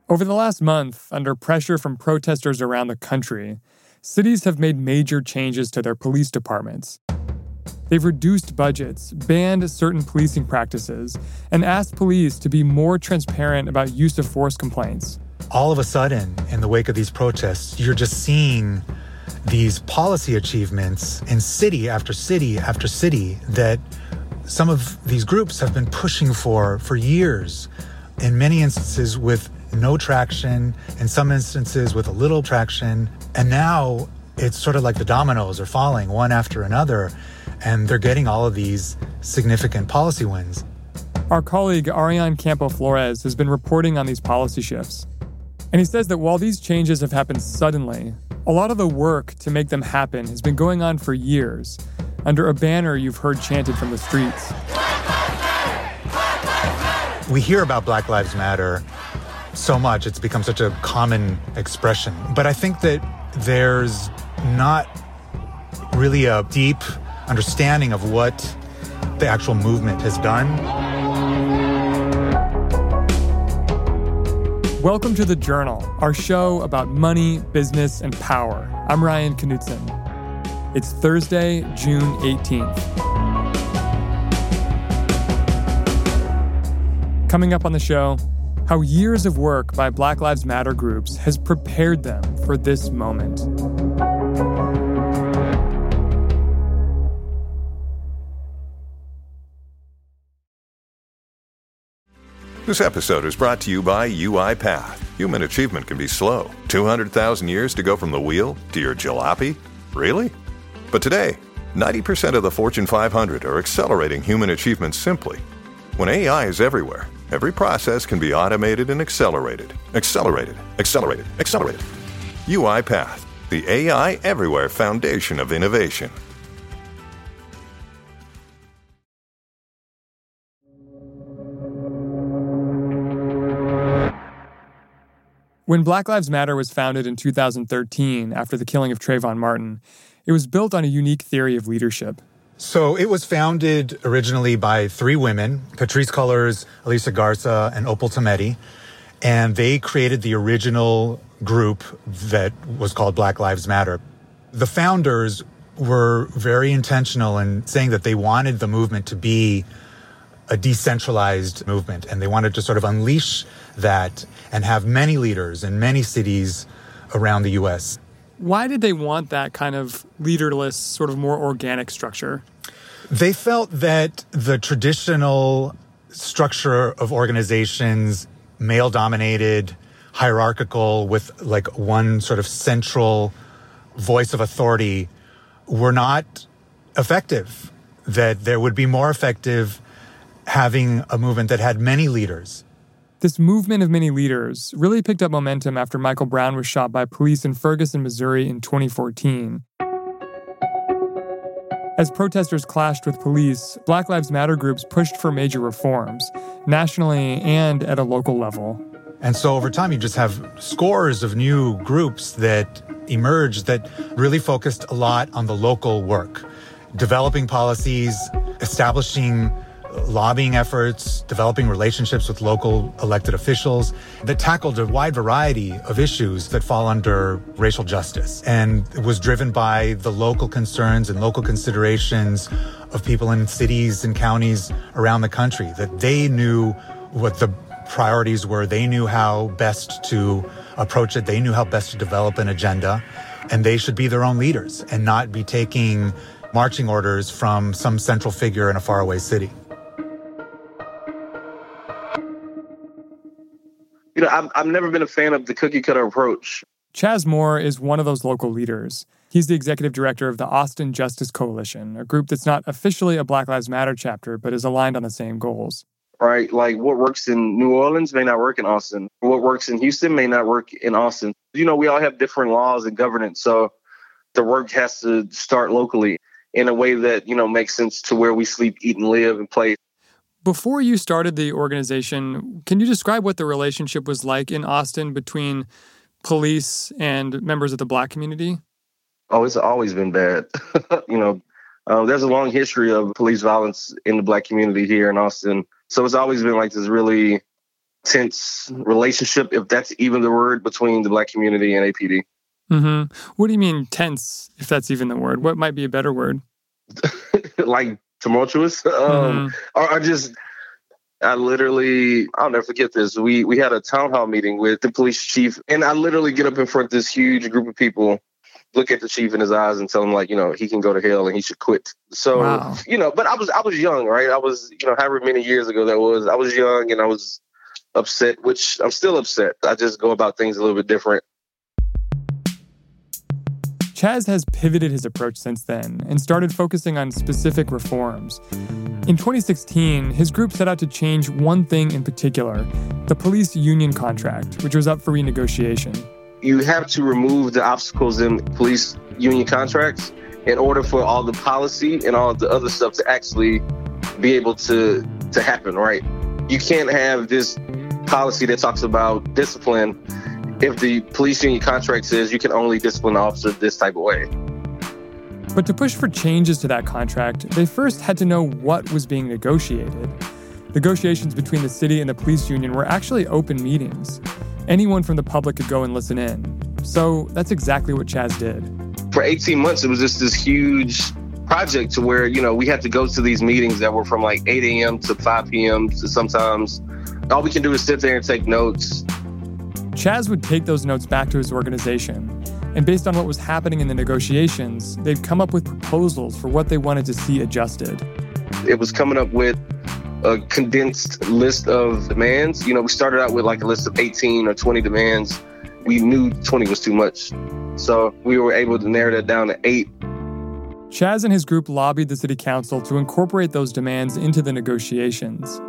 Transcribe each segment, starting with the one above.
Over the last month, under pressure from protesters around the country, cities have made major changes to their police departments. They've reduced budgets, banned certain policing practices, and asked police to be more transparent about use of force complaints. All of a sudden, in the wake of these protests, you're just seeing these policy achievements in city after city after city that some of these groups have been pushing for years, in many instances with no traction, in some instances with a little traction. And now it's sort of like the dominoes are falling one after another, and they're getting all of these significant policy wins. Our colleague Ariane Campo Flores has been reporting on these policy shifts. And he says that while these changes have happened suddenly, a lot of the work to make them happen has been going on for years, under a banner you've heard chanted from the streets. We hear about Black Lives Matter so much, it's become such a common expression. But I think that there's not really a deep understanding of what the actual movement has done. Welcome to The Journal, our show about money, business, and power. I'm Ryan Knutson. It's Thursday, June 18th. Coming up on the show, how years of work by Black Lives Matter groups has prepared them for this moment. This episode is brought to you by UiPath. Human achievement can be slow. 200,000 years to go from the wheel to your jalopy? Really? But today, 90% of the Fortune 500 are accelerating human achievement simply. When AI is everywhere, every process can be automated and accelerated. Accelerated. UiPath, the AI everywhere foundation of innovation. When Black Lives Matter was founded in 2013 after the killing of Trayvon Martin, it was built on a unique theory of leadership. So it was founded originally by three women, Patrisse Cullors, Alicia Garza, and Opal Tometi, and they created the original group that was called Black Lives Matter. The founders were very intentional in saying that they wanted the movement to be a decentralized movement, and they wanted to sort of unleash that and have many leaders in many cities around the U.S. Why did they want that kind of leaderless, sort of more organic structure? They felt that the traditional structure of organizations, male-dominated, hierarchical, with like one sort of central voice of authority, were not effective, that there would be more effective having a movement that had many leaders. This movement of many leaders really picked up momentum after Michael Brown was shot by police in Ferguson, Missouri in 2014. As protesters clashed with police, Black Lives Matter groups pushed for major reforms, nationally and at a local level. And so over time, you just have scores of new groups that emerged that really focused a lot on the local work, developing policies, establishing lobbying efforts, developing relationships with local elected officials that tackled a wide variety of issues that fall under racial justice. And it was driven by the local concerns and local considerations of people in cities and counties around the country, that they knew what the priorities were. They knew how best to approach it. They knew how best to develop an agenda. And they should be their own leaders and not be taking marching orders from some central figure in a faraway city. You know, I've never been a fan of the cookie-cutter approach. Chaz Moore is one of those local leaders. He's the executive director of the Austin Justice Coalition, a group that's not officially a Black Lives Matter chapter, but is aligned on the same goals. Right? Like what works in New Orleans may not work in Austin. What works in Houston may not work in Austin. You know, we all have different laws and governance, so the work has to start locally in a way that, you know, makes sense to where we sleep, eat, and live and play. Before you started the organization, can you describe what the relationship was like in Austin between police and members of the Black community? Oh, it's always been bad. There's a long history of police violence in the Black community here in Austin. So it's always been like this really tense relationship, if that's even the word, between the Black community and APD. Mm-hmm. What do you mean tense, if that's even the word? What might be a better word? Like tumultuous? I'll never forget this. We had a town hall meeting with the police chief, and I literally get up in front of this huge group of people, look at the chief in his eyes and tell him, like, he can go to hell and he should quit. So, wow. But I was young, right? I was, however many years ago that was, I was young and I was upset, which I'm still upset. I just go about things a little bit different. Chaz has pivoted his approach since then and started focusing on specific reforms. In 2016, his group set out to change one thing in particular, the police union contract, which was up for renegotiation. You have to remove the obstacles in police union contracts in order for all the policy and all the other stuff to actually be able to happen, right? You can't have this policy that talks about discipline if the police union contract says you can only discipline an officer this type of way. But to push for changes to that contract, they first had to know what was being negotiated. Negotiations between the city and the police union were actually open meetings. Anyone from the public could go and listen in. So that's exactly what Chaz did. For 18 months, it was just this huge project to where, we had to go to these meetings that were from like 8 a.m. to 5 p.m. to sometimes all we can do is sit there and take notes. Chaz would take those notes back to his organization, and based on what was happening in the negotiations, they'd come up with proposals for what they wanted to see adjusted. It was coming up with a condensed list of demands. We started out with like a list of 18 or 20 demands. We knew 20 was too much, so we were able to narrow that down to 8. Chaz and his group lobbied the city council to incorporate those demands into the negotiations.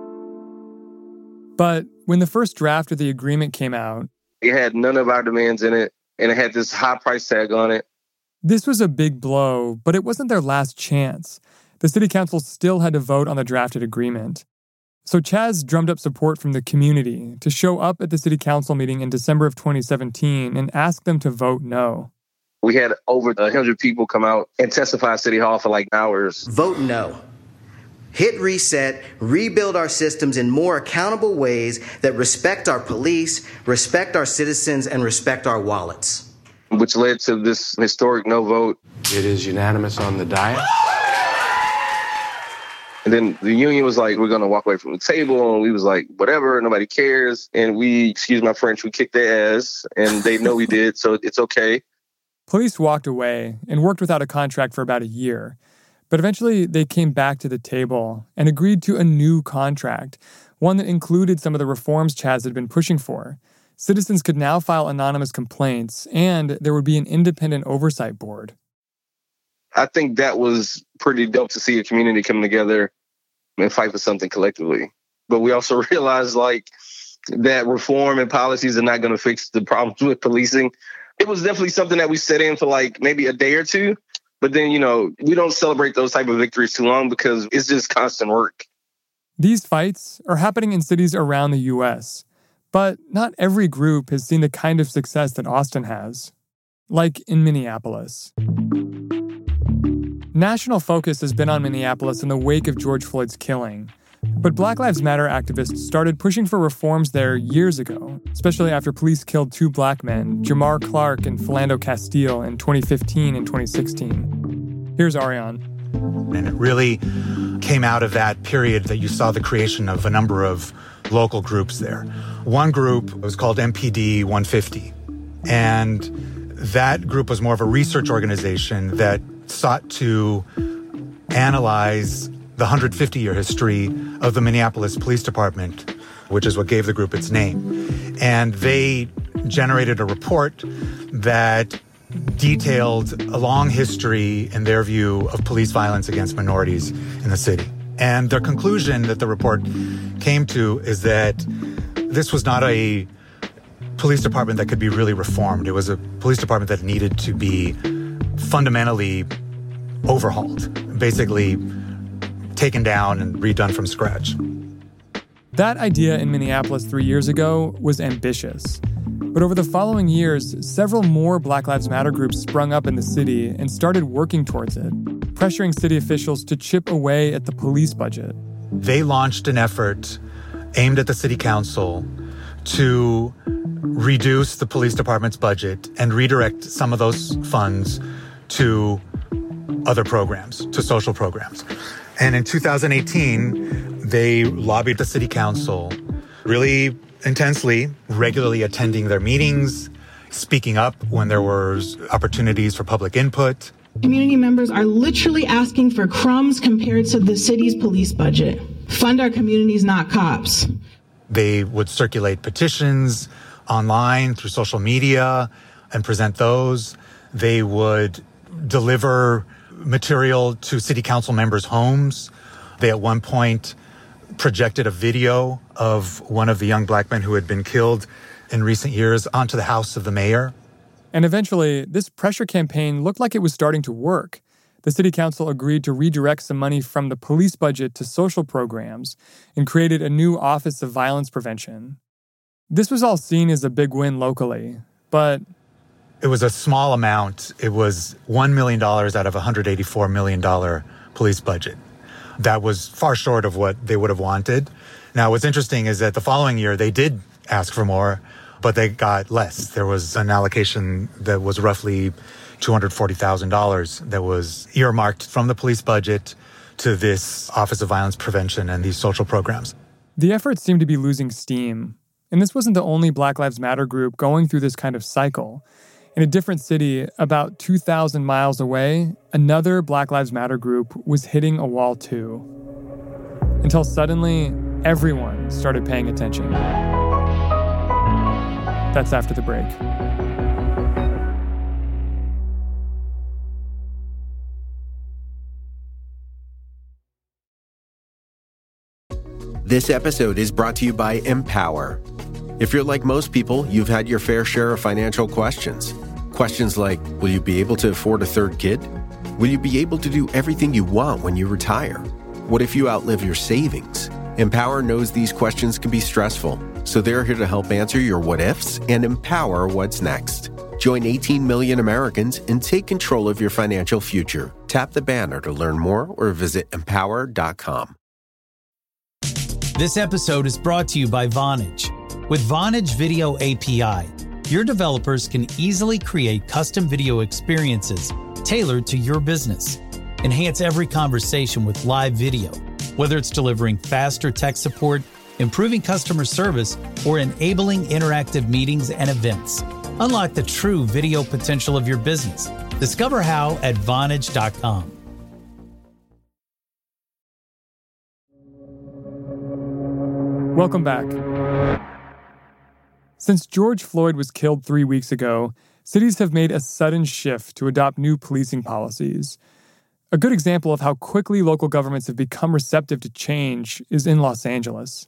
But when the first draft of the agreement came out, it had none of our demands in it, and it had this high price tag on it. This was a big blow, but it wasn't their last chance. The city council still had to vote on the drafted agreement. So Chaz drummed up support from the community to show up at the city council meeting in December of 2017 and ask them to vote no. We had over 100 people come out and testify at City Hall for like hours. Vote no. Hit reset, rebuild our systems in more accountable ways that respect our police, respect our citizens, and respect our wallets. Which led to this historic no vote. It is unanimous on the dais. And then the union was like, we're going to walk away from the table. And we was like, whatever, nobody cares. And we, excuse my French, we kicked their ass. And they know we did, so it's okay. Police walked away and worked without a contract for about a year. But eventually, they came back to the table and agreed to a new contract, one that included some of the reforms Chaz had been pushing for. Citizens could now file anonymous complaints, and there would be an independent oversight board. I think that was pretty dope to see a community come together and fight for something collectively. But we also realized, that reform and policies are not going to fix the problems with policing. It was definitely something that we set in for maybe a day or two. But then, we don't celebrate those type of victories too long because it's just constant work. These fights are happening in cities around the U.S., but not every group has seen the kind of success that Austin has, like in Minneapolis. National focus has been on Minneapolis in the wake of George Floyd's killing, but Black Lives Matter activists started pushing for reforms there years ago, especially after police killed 2 black men, Jamar Clark and Philando Castile, in 2015 and 2016. Here's Ariane. And it really came out of that period that you saw the creation of a number of local groups there. One group was called MPD 150, and that group was more of a research organization that sought to analyze the 150-year history of the Minneapolis Police Department, which is what gave the group its name. And they generated a report that detailed a long history, in their view, of police violence against minorities in the city. And their conclusion that the report came to is that this was not a police department that could be really reformed. It was a police department that needed to be fundamentally overhauled, basically taken down and redone from scratch. That idea in Minneapolis 3 years ago was ambitious. But over the following years, several more Black Lives Matter groups sprung up in the city and started working towards it, pressuring city officials to chip away at the police budget. They launched an effort aimed at the city council to reduce the police department's budget and redirect some of those funds to other programs, to social programs. And in 2018, they lobbied the city council really intensely, regularly attending their meetings, speaking up when there were opportunities for public input. Community members are literally asking for crumbs compared to the city's police budget. Fund our communities, not cops. They would circulate petitions online through social media and present those. They would deliver material to city council members' homes. They at one point projected a video of one of the young black men who had been killed in recent years onto the house of the mayor. And eventually, this pressure campaign looked like it was starting to work. The city council agreed to redirect some money from the police budget to social programs and created a new Office of Violence Prevention. This was all seen as a big win locally, but it was a small amount. It was $1 million out of a $184 million police budget. That was far short of what they would have wanted. Now, what's interesting is that the following year, they did ask for more, but they got less. There was an allocation that was roughly $240,000 that was earmarked from the police budget to this Office of Violence Prevention and these social programs. The efforts seemed to be losing steam. And this wasn't the only Black Lives Matter group going through this kind of cycle. In a different city, about 2,000 miles away, another Black Lives Matter group was hitting a wall too. Until suddenly, everyone started paying attention. That's after the break. This episode is brought to you by Empower. If you're like most people, you've had your fair share of financial questions. Questions like, will you be able to afford a third kid? Will you be able to do everything you want when you retire? What if you outlive your savings? Empower knows these questions can be stressful, so they're here to help answer your what-ifs and empower what's next. Join 18 million Americans and take control of your financial future. Tap the banner to learn more or visit empower.com. This episode is brought to you by Vonage. With Vonage Video API, your developers can easily create custom video experiences tailored to your business. Enhance every conversation with live video, whether it's delivering faster tech support, improving customer service, or enabling interactive meetings and events. Unlock the true video potential of your business. Discover how at Vonage.com. Welcome back. Since George Floyd was killed 3 weeks ago, cities have made a sudden shift to adopt new policing policies. A good example of how quickly local governments have become receptive to change is in Los Angeles.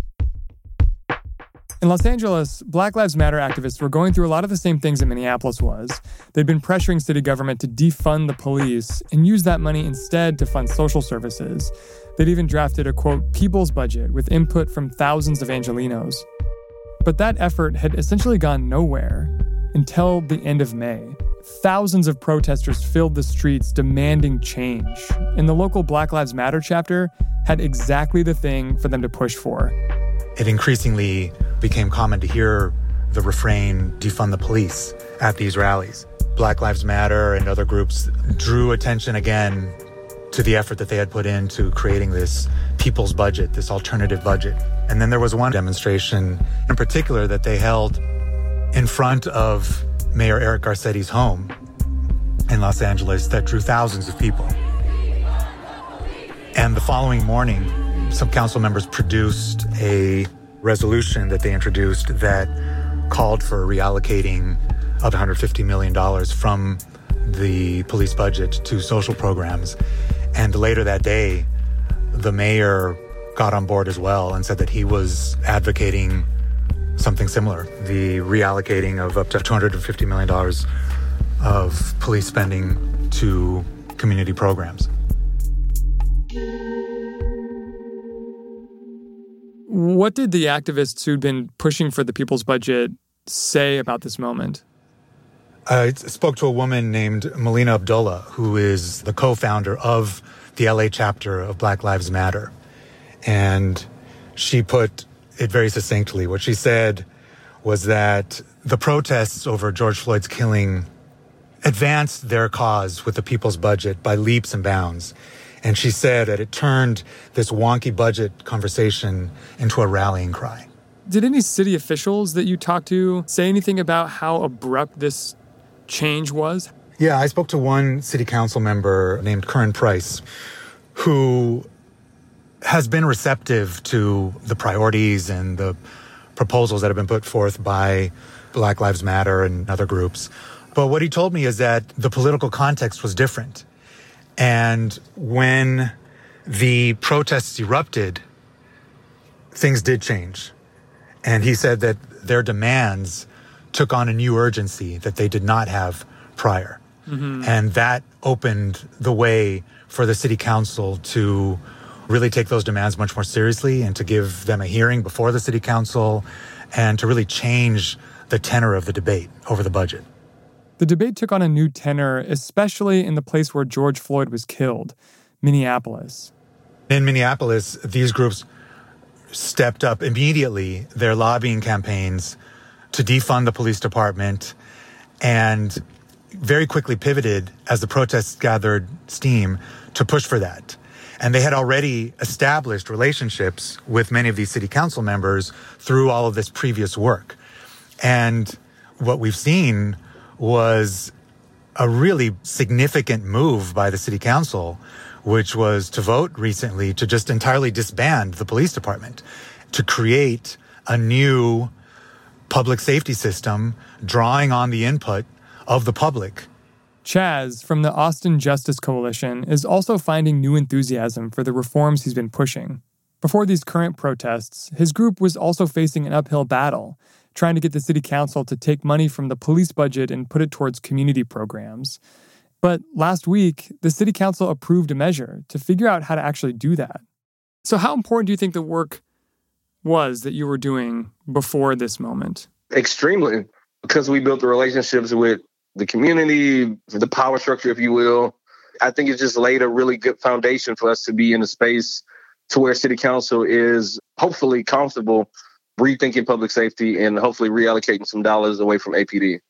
In Los Angeles, Black Lives Matter activists were going through a lot of the same things that Minneapolis was. They'd been pressuring city government to defund the police and use that money instead to fund social services. They'd even drafted a, quote, people's budget with input from thousands of Angelenos. But that effort had essentially gone nowhere until the end of May. Thousands of protesters filled the streets demanding change, and the local Black Lives Matter chapter had exactly the thing for them to push for. It increasingly became common to hear the refrain, defund the police, at these rallies. Black Lives Matter and other groups drew attention again to the effort that they had put into creating this people's budget, this alternative budget. And then there was one demonstration in particular that they held in front of Mayor Eric Garcetti's home in Los Angeles that drew thousands of people. And the following morning, some council members produced a resolution that they introduced that called for reallocating of $150 million from the police budget to social programs. And later that day, the mayor got on board as well and said that he was advocating something similar, the reallocating of up to $250 million of police spending to community programs. What did the activists who'd been pushing for the people's budget say about this moment? I spoke to a woman named Melina Abdullah, who is the co-founder of the LA chapter of Black Lives Matter. And she put it very succinctly. What she said was that the protests over George Floyd's killing advanced their cause with the people's budget by leaps and bounds. And she said that it turned this wonky budget conversation into a rallying cry. Did any city officials that you talked to say anything about how abrupt this change was? Yeah, I spoke to one city council member named Curran Price, who has been receptive to the priorities and the proposals that have been put forth by Black Lives Matter and other groups. But what he told me is that the political context was different. And when the protests erupted, things did change. And he said that their demands took on a new urgency that they did not have prior. Mm-hmm. And that opened the way for the city council to really take those demands much more seriously and to give them a hearing before the city council and to really change the tenor of the debate over the budget. The debate took on a new tenor, especially in the place where George Floyd was killed, Minneapolis. In Minneapolis, these groups stepped up immediately their lobbying campaigns to defund the police department and very quickly pivoted as the protests gathered steam to push for that. And they had already established relationships with many of these city council members through all of this previous work. And what we've seen was a really significant move by the city council, which was to vote recently to just entirely disband the police department, to create a new public safety system drawing on the input of the public. Chaz, from the Austin Justice Coalition, is also finding new enthusiasm for the reforms he's been pushing. Before these current protests, his group was also facing an uphill battle, trying to get the city council to take money from the police budget and put it towards community programs. But last week, the city council approved a measure to figure out how to actually do that. So how important do you think the work was that you were doing before this moment? Extremely, because we built the relationships with the community, the power structure, if you will. I think it's just laid a really good foundation for us to be in a space to where city council is hopefully comfortable rethinking public safety and hopefully reallocating some dollars away from APD.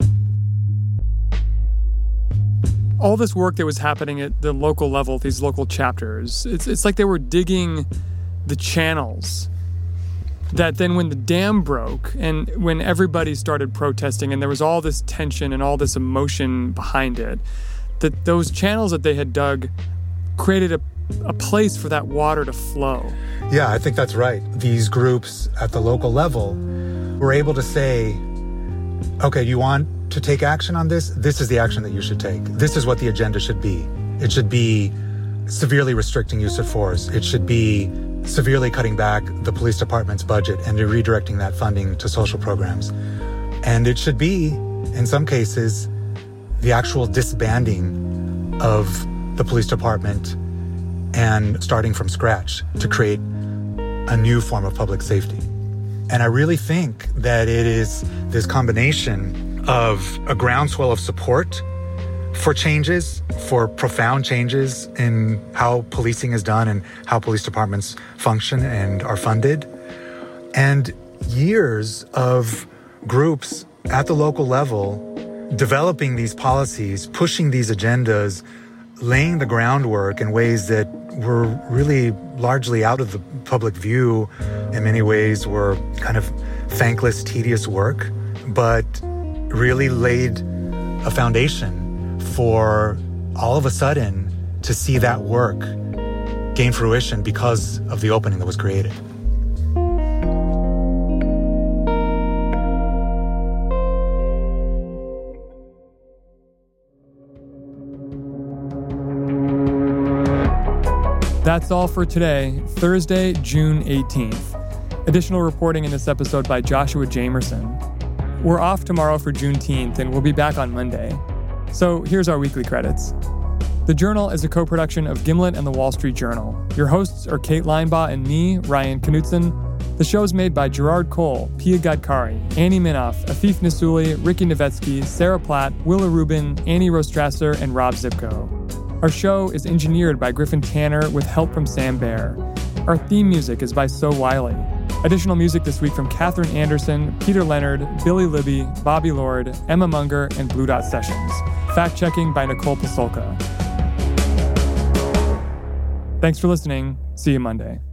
All this work that was happening at the local level, these local chapters, it's like they were digging the channels that then when the dam broke and when everybody started protesting and there was all this tension and all this emotion behind it, that those channels that they had dug created a place for that water to flow. Yeah, I think that's right. These groups at the local level were able to say, okay, you want to take action on this? This is the action that you should take. This is what the agenda should be. It should be severely restricting use of force. It should be severely cutting back the police department's budget and redirecting that funding to social programs. And it should be, in some cases, the actual disbanding of the police department and starting from scratch to create a new form of public safety. And I really think that it is this combination of a groundswell of support for changes, for profound changes in how policing is done and how police departments function and are funded, and years of groups at the local level developing these policies, pushing these agendas, laying the groundwork in ways that were really largely out of the public view, in many ways were kind of thankless, tedious work, but really laid a foundation for all of a sudden to see that work gain fruition because of the opening that was created. That's all for today, Thursday, June 18th. Additional reporting in this episode by Joshua Jamerson. We're off tomorrow for Juneteenth, and we'll be back on Monday. So here's our weekly credits. The Journal is a co-production of Gimlet and The Wall Street Journal. Your hosts are Kate Linebaugh and me, Ryan Knutson. The show is made by Gerard Cole, Pia Gadkari, Annie Minoff, Afif Nasuli, Ricky Novetsky, Sarah Platt, Willa Rubin, Annie Rostrasser, and Rob Zipko. Our show is engineered by Griffin Tanner with help from Sam Baer. Our theme music is by So Wiley. Additional music this week from Catherine Anderson, Peter Leonard, Billy Libby, Bobby Lord, Emma Munger, and Blue Dot Sessions. Fact-checking by Nicole Pasulka. Thanks for listening. See you Monday.